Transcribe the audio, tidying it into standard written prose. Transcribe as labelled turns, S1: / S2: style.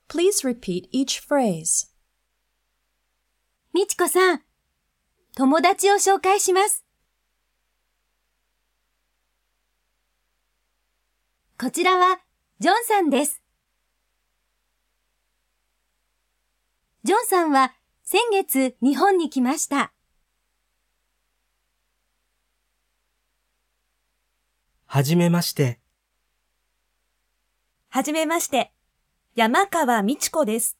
S1: Please repeat each phrase.
S2: みちこさん、友達を紹介します。こちらはジョンさんです。ジョンさんは先月日本に来ました。
S3: はじめまして。
S4: はじめまして。山川美智子です。